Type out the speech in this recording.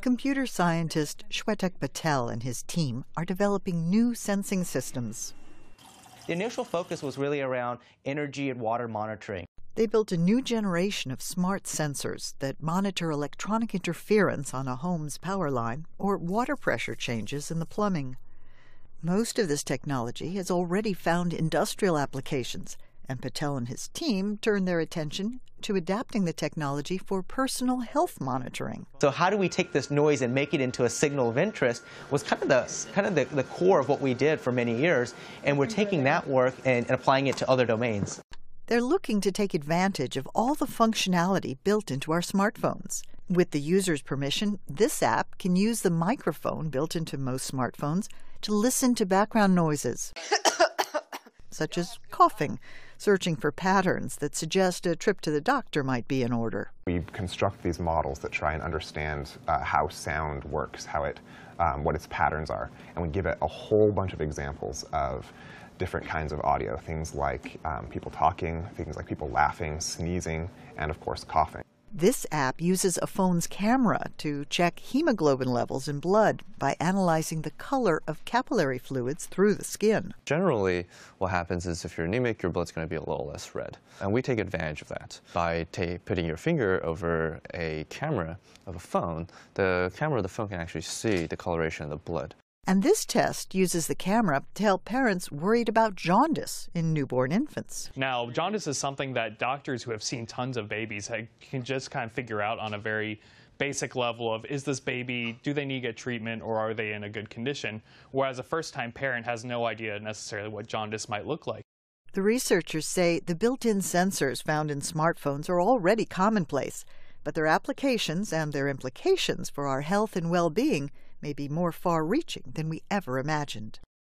Computer scientist Shwetak Patel and his team are developing new sensing systems. The initial focus was really around energy and water monitoring. They built a new generation of smart sensors that monitor electronic interference on a home's power line or water pressure changes in the plumbing. Most of this technology has already found industrial applications, and Patel and his team turned their attention to adapting the technology for personal health monitoring. So how do we take this noise and make it into a signal of interest was kind of the core of what we did for many years, and we're taking that work and applying it to other domains. They're looking to take advantage of all the functionality built into our smartphones. With the user's permission, this app can use the microphone built into most smartphones to listen to background noises, such as coughing, searching for patterns that suggest a trip to the doctor might be in order. We construct these models that try and understand how sound works, what its patterns are, and we give it a whole bunch of examples of different kinds of audio, things like people talking, things like people laughing, sneezing, and of course coughing. This app uses a phone's camera to check hemoglobin levels in blood by analyzing the color of capillary fluids through the skin. Generally, what happens is if you're anemic, your blood's going to be a little less red. And we take advantage of that by putting your finger over a camera of a phone. The camera of the phone can actually see the coloration of the blood. And this test uses the camera to help parents worried about jaundice in newborn infants. Now, jaundice is something that doctors who have seen tons of babies can just kind of figure out on a very basic level of, is this baby, do they need to get treatment, or are they in a good condition? Whereas a first-time parent has no idea necessarily what jaundice might look like. The researchers say the built-in sensors found in smartphones are already commonplace, but their applications and their implications for our health and well-being may be more far-reaching than we ever imagined.